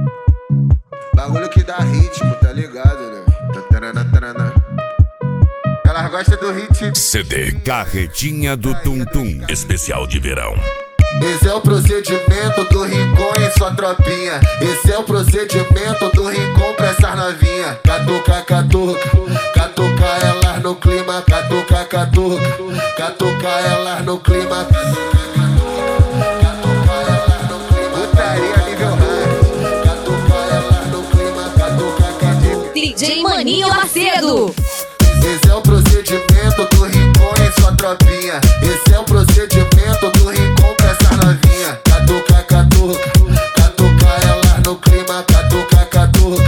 Bagulho que dá ritmo, tá ligado, né? Tatarana, tarana. Elas gostam do ritmo. CD Carretinha do Tum Tum, especial de verão. Esse é o procedimento do Rincon e sua tropinha. Esse é o procedimento do Rincon pra essas novinha. Catuca, catuca, catuca elas no clima. Catuca, catuca, catuca elas no clima. Catuca elas no clima. Putaria nível hard. Catuca elas no clima. Catuca, catuca. DJ Maninho Macedo. Esse é o procedimento do Rincon e sua tropinha. Esse é o procedimento do Rincon pra essa novinha. Catuca, catuca, catuca elas no clima. Catuca, catuca.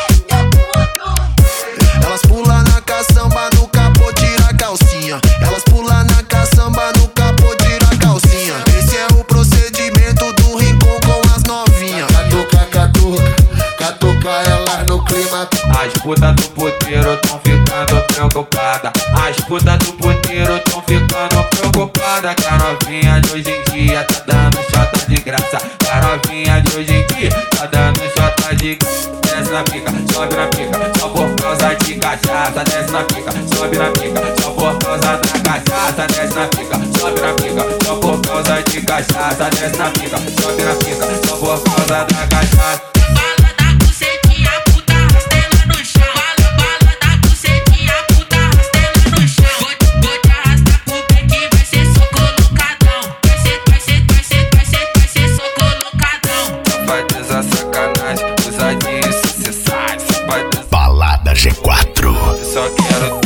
Elas pulam na caçamba, no capô tira a calcinha. Elas pulam na caçamba, no capô tira a calcinha. Esse é o procedimento do Rincon com as novinhas. Catuca, catuca, catuca elas no clima. As putas do puteiro tão ficando preocupada. As putas do puteiro tão ficando preocupada. Que a novinha de hoje em dia tá dando chota de graça. Que a novinha de hoje em dia tá dando chota de graça. Desce na pica, sobe na pica, só por causa de cachaça. Desce na pica, sobe na pica, só por causa da cachaça. Desce na pica, sobe na pica, só por causa de cachaça. Desce na pica, sobe na pica, só por causa da cachaça. Balada G4. Só quero